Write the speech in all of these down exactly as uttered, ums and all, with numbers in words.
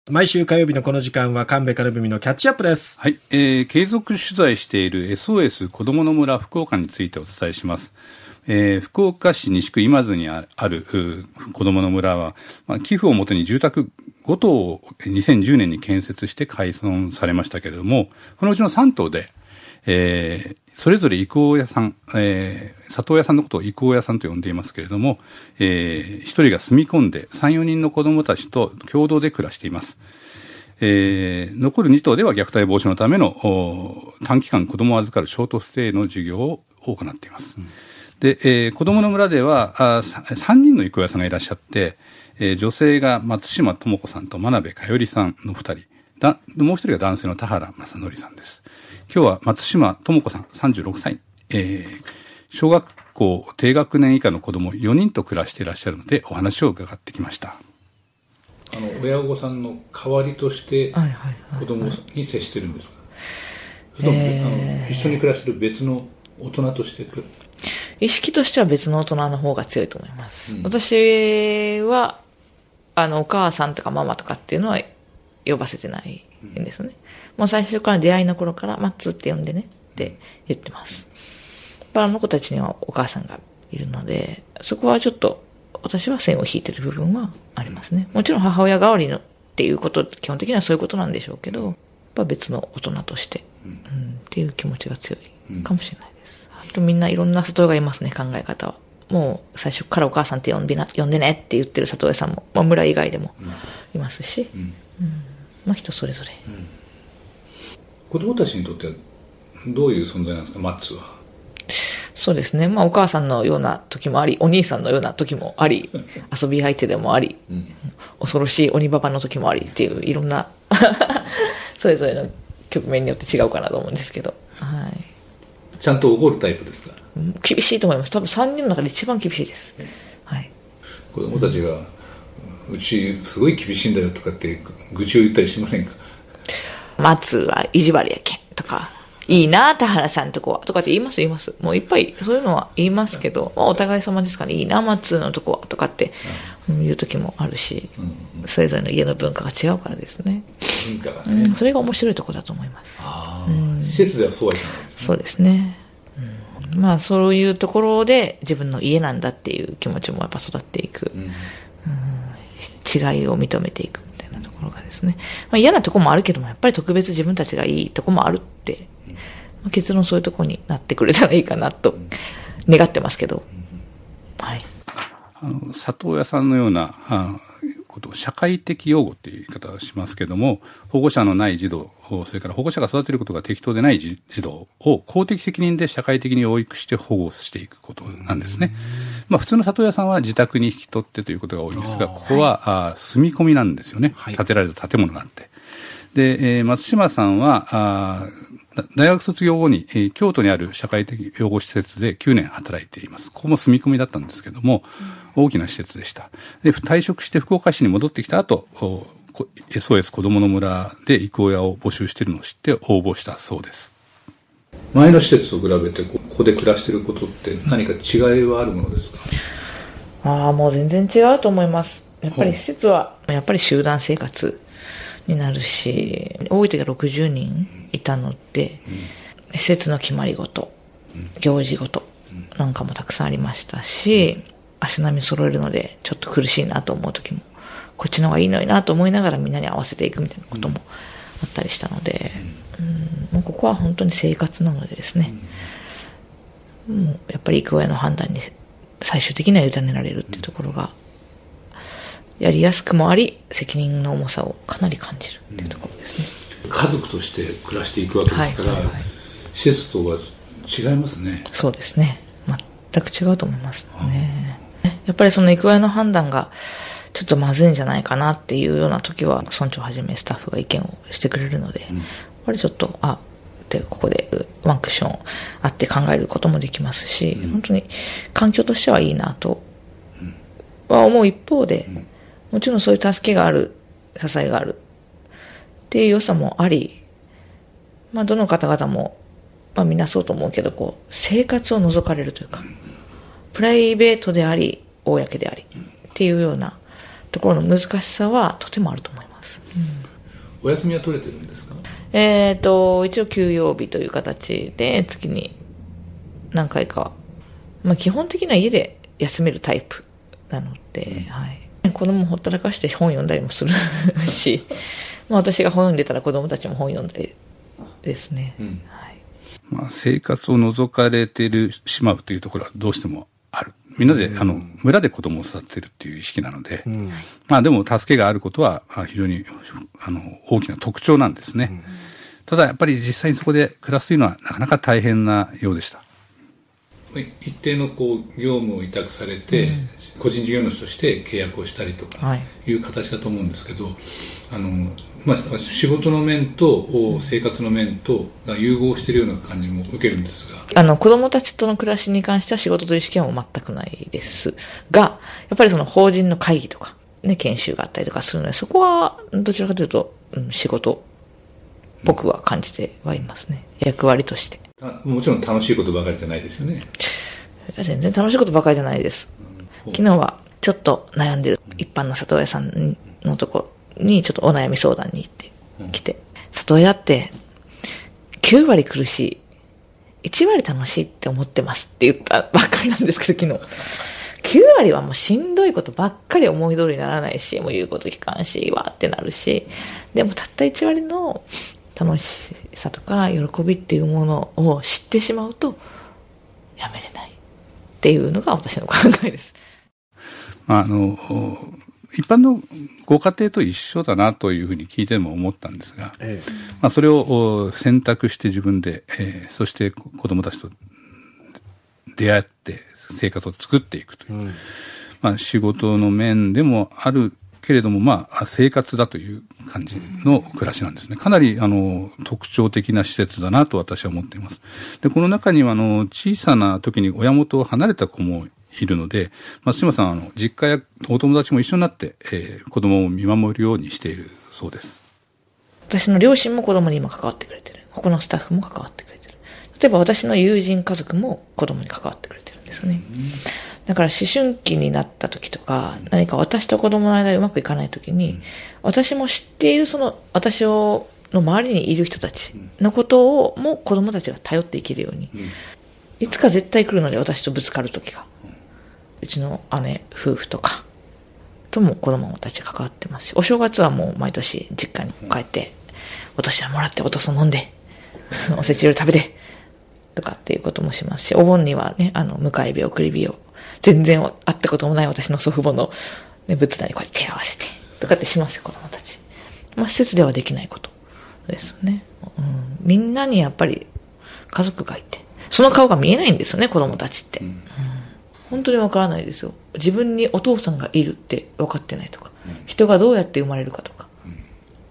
毎週火曜日のこの時間は神戸和文のキャッチアップです。 はい、えー、継続取材している エスオーエス 子どもの村福岡についてお伝えします。えー、福岡市西区今津にある子どもの村は、まあ、寄付をもとに住宅ご棟をにせんじゅうねんに建設して開村されましたけれども、このうちのさん棟で、えー、それぞれ育王屋さん、えー、里親さんのことを育王屋さんと呼んでいますけれども、えー、一人が住み込んでさん、よにんの子どもたちと共同で暮らしています。えー、残るに棟では虐待防止のための短期間子どもを預かるショートステイの授業を行っています。うん、で、えー、子どもの村ではあさんにんの育親さんがいらっしゃって、えー、女性が松島智子さんと真鍋かよりさんのふたり、だもう一人が男性の田原正則さんです。今日は松島智子さんさんじゅうろくさい、えー、小学校低学年以下の子どもよにんと暮らしていらっしゃるのでお話を伺ってきました。 あの親御さんの代わりとして子どもに接してるんですか、それとも、えー、あの一緒に暮らしている別の大人として意識としては別の大人の方が強いと思います、うん、私はあのお母さんとかママとかっていうのは呼ばせてないんですよね、うん、もう最初から出会いの頃からマッツーって呼んでねって言ってます。あの子たちにはお母さんがいるので、そこはちょっと私は線を引いてる部分はありますね。もちろん母親代わりのっていうこと、基本的にはそういうことなんでしょうけど、やっぱ別の大人として、うんうん、っていう気持ちが強いかもしれないです。あとみんないろんな里親がいますね、考え方は。もう最初からお母さんって呼んでな、呼んでねって言ってる里親さんも、まあ、村以外でもいますし、うんうん、まあ人それぞれ、うん。 子供たちにとってはどういう存在なんですか、マッツは。 そうですね。まあお母さんのような時もあり、お兄さんのような時もあり、遊び相手でもあり、うん、恐ろしい鬼ババの時もありっていういろんなそれぞれの局面によって違うかなと思うんですけど、はい。 ちゃんと怒るタイプですか。 厳しいと思います。多分さんにんの中で一番厳しいです。はい。 子供たちが、うちすごい厳しいんだよとかって愚痴を言ったりしませんか。 松は意地悪やけんとか。いいな田原さんとこはとかって言います言いますもういっぱいそういうのは言いますけど、まあ、お互い様ですから、ね、いいな松のとこはとかって言う時もあるし、うんうん、それぞれの家の文化が違うからですね。 文化がね、 うん、それが面白いところだと思います。 あ、うん、施設ではそうはいかないですね。 そうですね、うん、まあそういうところで自分の家なんだっていう気持ちもやっぱ育っていく、うんうん、違いを認めていくみたいなところがですね、まあ、嫌なところもあるけどもやっぱり特別自分たちがいいところもあるって結論そういうところになってくれたらいいかなと願ってますけど、はい、 あの里親さんのようなあことを社会的養護っていう言い方をしますけども、保護者のない児童、それから保護者が育てることが適当でない児童を公的責任で社会的に養育して保護していくことなんですね。まあ、普通の里親さんは自宅に引き取ってということが多いんですが、ここは、はい、あ住み込みなんですよね、はい、建てられた建物があって。で、えー、松島さんはあ大学卒業後に、えー、京都にある社会的養護施設できゅうねん働いています。ここも住み込みだったんですけども、うん、大きな施設でした。で、退職して福岡市に戻ってきた後、エスオーエス 子どもの村で育親を募集しているのを知って応募したそうです。 前の施設と比べてここで暮らしていることって何か違いはあるものですか。 ああ、もう全然違うと思います。やっぱり施設はやっぱり集団生活になるし、多い時はろくじゅうにんいたので、うん、施設の決まり事、うん、行事事なんかもたくさんありましたし、うん、足並み揃えるのでちょっと苦しいなと思う時も、こっちの方がいいのになと思いながらみんなに合わせていくみたいなこともあったりしたので、うんうん、もうここは本当に生活なのでですね、うん、もうやっぱり育親の判断に最終的には委ねられるっていうところがやりやすくもあり、責任の重さをかなり感じるっていうところですね。 うん、家族として暮らしていくわけですから、はいはいはい、施設とは違いますね。 そうですね、全く違うと思いますね。やっぱりその育親の判断がちょっとまずいんじゃないかなっていうような時は村長はじめスタッフが意見をしてくれるので、うん、やっぱりちょっとあでここでワンクッションあって考えることもできますし、うん、本当に環境としてはいいなとは思う一方で、うん、もちろんそういう助けがある、支えがあるっていう良さもあり、まあどの方々もまあみんなそうと思うけど、こう生活を覗かれるというか、プライベートであり公でありっていうようなところの難しさはとてもあると思います。 。うん、 お休みは取れてるんですか？ えーと、一応休養日という形で月に何回か、まあ、基本的には家で休めるタイプなので、うん、はい、子供をほったらかして本読んだりもするしまあ私が本読んでたら子供たちも本読んだりですね、うん、はい、 まあ、生活を覗かれてるしまうというところはどうしてもある。みんなで、うん、あの村で子供を育てるっていう意識なので、うん、まあでも助けがあることは非常にあの大きな特徴なんですね、うん、ただやっぱり実際にそこで暮らすというのはなかなか大変なようでした。 一定のこう業務を委託されて、うん、個人事業主として契約をしたりとかいう形だと思うんですけど、はい、あのまあ、仕事の面と生活の面とが融合しているような感じも受けるんですが、 あの子どもたちとの暮らしに関しては仕事という意識は全くないですが、やっぱりその法人の会議とか、ね、研修があったりとかするので、そこはどちらかというと、うん、仕事僕は感じてはいますね、うん、役割として。 もちろん楽しいことばかりじゃないですよね。 全然楽しいことばかりじゃないです、うん、昨日はちょっと悩んでる一般の里親さんのとこにちょっとお悩み相談に行ってきて、うん、里親ってきゅうわり苦しい、いちわり楽しいって思ってますって言ったばっかりなんですけど、昨日きゅうわりはもうしんどいことばっかり思い通りにならないし、もう言うこと聞かんしわってなるし、でもたったいちわりの楽しさとか喜びっていうものを知ってしまうとやめれないっていうのが私の考えです。 まあ、あの一般のご家庭と一緒だなというふうに聞いても思ったんですが、ええ、まあ、それを選択して自分で、えー、そして子どもたちと出会って生活を作っていくという、うん、まあ、仕事の面でもあるけれども、まあ、生活だという感じの暮らしなんですね。かなりあの特徴的な施設だなと私は思っています。で、この中にはあの小さな時に親元を離れた子もいるので、松島さんはあの実家やお友達も一緒になって、えー、子供を見守るようにしているそうです。 私の両親も子供に今関わってくれてる。他のスタッフも関わってくれてる。例えば私の友人家族も子供に関わってくれてるんですね。うん、だから思春期になった時とか、何か私と子供の間でうまくいかない時に、うん、私も知っているその私をの周りにいる人たちのことをも子供たちが頼っていけるように、うん、いつか絶対来るので、私とぶつかる時が、うちの姉夫婦とかとも子供たち関わってますし、お正月はもう毎年実家に帰って、うん、お年玉もらっておとそ飲んでおせち料理食べてとかっていうこともしますし、お盆にはね、あの迎え火送り火を全然会ったこともない私の祖父母の、ね、仏壇にこうやって手を合わせてとかってしますよ、子供たち。まあ施設ではできないことですね、うん、みんなにやっぱり家族がいて、その顔が見えないんですよね、子供たちって、うんうん、本当にわからないですよ。自分にお父さんがいるって分かってないとか、うん、人がどうやって生まれるかとか、うん、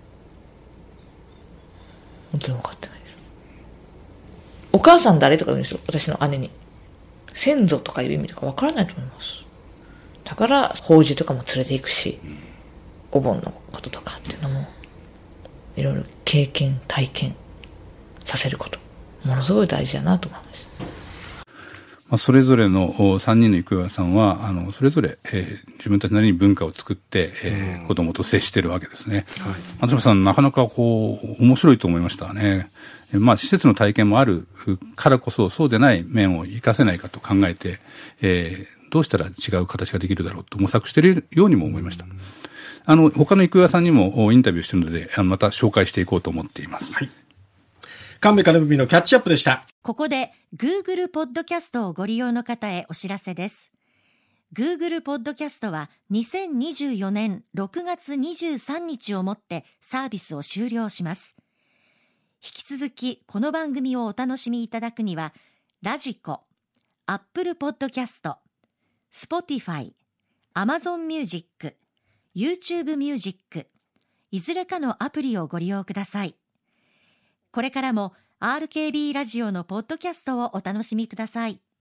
本当に分かってないです。お母さん誰とか言うんですよ、私の姉に。先祖とかいう意味とか分からないと思います。だから法事とかも連れていくし、うん、お盆のこととかっていうのもいろいろ経験体験させること、ものすごい大事だなと思います。 まあ、それぞれのさんにんの育親さんはあのそれぞれ、えー、自分たちなりに文化を作って、えーうん、子供と接しているわけですね。はい、松島さん、なかなかこう面白いと思いましたね。まあ、施設の体験もあるからこそ、そうでない面を活かせないかと考えて、えー、どうしたら違う形ができるだろうと模索しているようにも思いました。うん、あの他の育親さんにもインタビューしているので、あのまた紹介していこうと思っています。はい、 神戸金文のキャッチアップでした。 ここで Google ポッドキャストをご利用の方へお知らせです。Google ポッドキャストはにせんにじゅうよねんろくがつにじゅうさんにちをもってサービスを終了します。引き続きこの番組をお楽しみいただくには、ラジコ、Apple ポッドキャスト、Spotify、Amazon Music、YouTube Music、いずれかのアプリをご利用ください。これからも アールケービー ラジオのポッドキャストをお楽しみください。